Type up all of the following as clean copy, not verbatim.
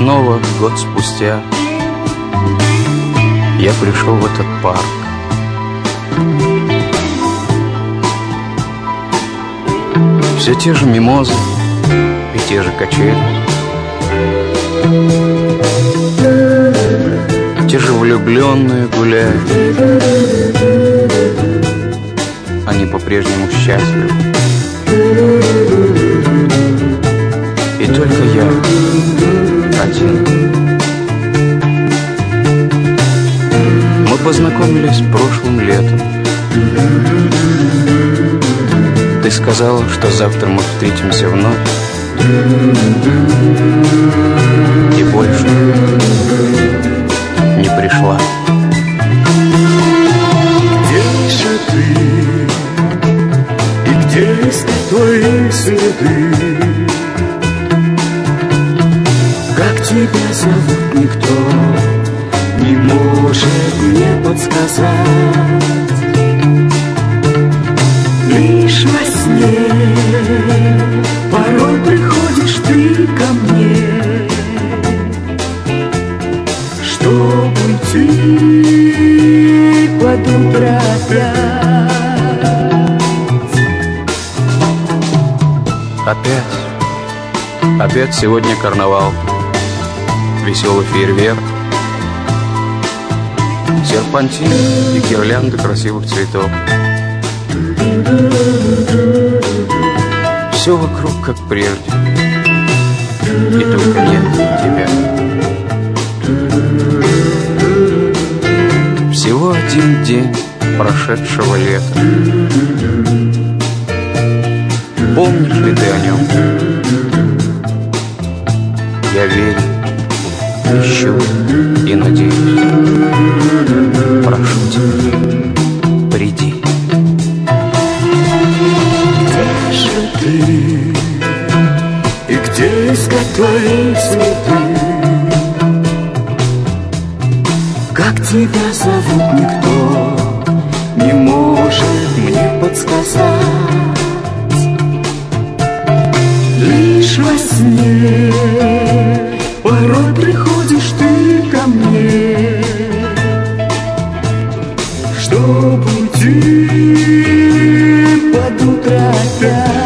снова, год спустя, я пришел в этот парк. Все те же мимозы и те же качели, те же влюбленные гуляют. Они по-прежнему счастливы. И только я один. Мы познакомились прошлым летом. Ты сказала, что завтра мы встретимся вновь. И больше не пришла. Где же ты? И где искать твои следы? Как тебя зовут, никто не может мне подсказать. Лишь во сне порой приходишь ты ко мне, чтоб уйти под утро опять. Опять сегодня карнавал, веселый фейерверк, серпантин и гирлянды красивых цветов. Все вокруг как прежде, и только нет тебя. Всего один день прошедшего лета. Помнишь ли ты о нем? Я верю, ищу и надеюсь. Прошу тебя, приди. Где же ты? И где искать твои следы? Как тебя зовут, никто не может мне подсказать. Лишь во сне порой приходишь ты ко мне, чтоб уйти под утро опять.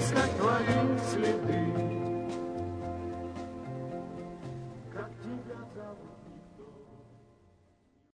искать твои следы.